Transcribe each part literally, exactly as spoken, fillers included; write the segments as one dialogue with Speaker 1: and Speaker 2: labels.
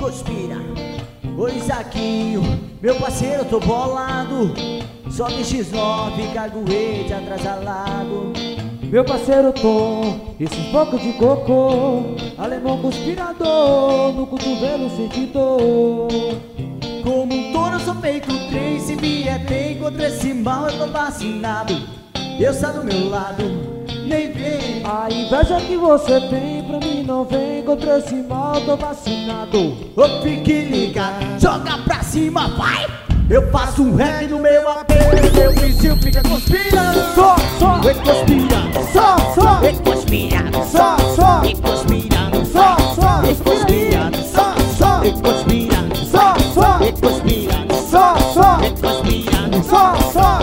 Speaker 1: conspira. Oi, Zaquinho, meu parceiro, eu tô bolado. Só tem xis nove, caguete atrasalado.
Speaker 2: Meu parceiro Tom, esses bocos de cocô, alemão conspirador, no cotovelo senti dor.
Speaker 1: Como um touro eu sou feito trem, se vier tem contra esse mal eu tô vacinado. Deus tá do meu lado, nem vem.
Speaker 2: A inveja que você tem pra mim não vem, contra esse mal eu tô vacinado.
Speaker 1: Ô, fique ligado, joga pra cima, vai! Eu faço um rap no meu A P, meu vizinho fica conspirando.
Speaker 2: Só, só,
Speaker 1: e conspirando,
Speaker 2: só, só,
Speaker 1: e conspirando,
Speaker 2: só, só,
Speaker 1: e conspirando,
Speaker 2: só, só,
Speaker 1: e conspirando,
Speaker 2: só, só,
Speaker 1: e conspirando,
Speaker 2: só, só,
Speaker 1: e conspirando,
Speaker 2: só, só,
Speaker 1: e conspirando,
Speaker 2: só, só.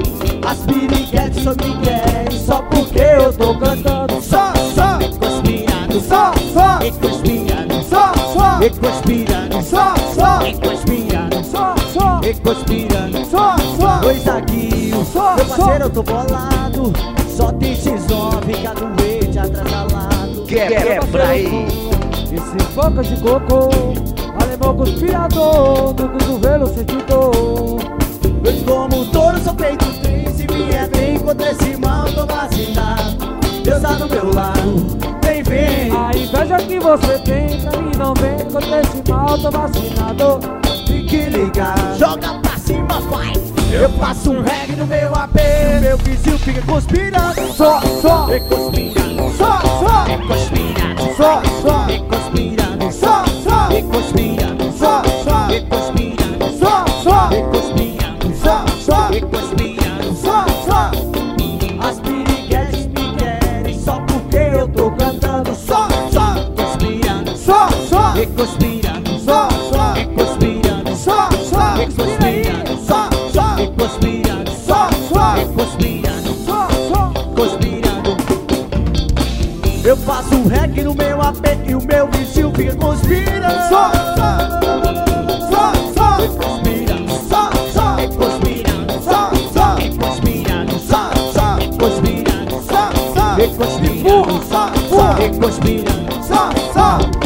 Speaker 1: As piriguetes só me querem só porque eu tô cantando.
Speaker 2: Só, só,
Speaker 1: E conspirando,
Speaker 2: só, só,
Speaker 1: e conspirando,
Speaker 2: só, só,
Speaker 1: e conspirando,
Speaker 2: só, só,
Speaker 1: e conspirando,
Speaker 2: só, só,
Speaker 1: e conspirando.
Speaker 2: só, só.
Speaker 1: Oi, Zaquinho,
Speaker 2: Só,
Speaker 1: meu
Speaker 2: só.
Speaker 1: parceiro, eu tô bolado. Só tem xis nove, caduete atrasalado.
Speaker 2: Quebra aí. Esse boca de cocô, alemão conspirador, no cotovelo senti dor.
Speaker 1: Eu como touro, sou feito trem, se vier bem contra esse mal, tô vacinado. Deus tá do meu lado, vem, vem.
Speaker 2: A inveja que você tem pra mim não vem, contra esse mal tô vacinado.
Speaker 1: Fique ligado, joga pra cima, vai. Eu faço um reggae no meu A P, meu vizinho fica conspirando.
Speaker 2: Só, só,
Speaker 1: E conspirando,
Speaker 2: só, só,
Speaker 1: e conspirando,
Speaker 2: só, só,
Speaker 1: e conspirando,
Speaker 2: só, só,
Speaker 1: e conspirando,
Speaker 2: só, só,
Speaker 1: e conspirando,
Speaker 2: só, só,
Speaker 1: e conspirando,
Speaker 2: só, só,
Speaker 1: e conspirando.
Speaker 2: só, só.
Speaker 1: As piriguetes me querem só porque eu tô cantando. Só, só, conspirando,
Speaker 2: Só, só,
Speaker 1: e conspirando,
Speaker 2: só, só,
Speaker 1: e conspirando,
Speaker 2: só, só,
Speaker 1: e conspirando,
Speaker 2: só, só,
Speaker 1: e conspirando,
Speaker 2: só, só,
Speaker 1: e conspirando,
Speaker 2: só, só.
Speaker 1: conspirando. Eu faço um reggae no meu A P e o meu vizinho fica conspirando.
Speaker 2: Só, só, só, só,
Speaker 1: E conspirando,
Speaker 2: só, só,
Speaker 1: e conspirando,
Speaker 2: só, só,
Speaker 1: e conspirando,
Speaker 2: só, só,
Speaker 1: e conspirando,
Speaker 2: só, só,
Speaker 1: e conspirando,
Speaker 2: só, só,
Speaker 1: e conspirando.
Speaker 2: só, só.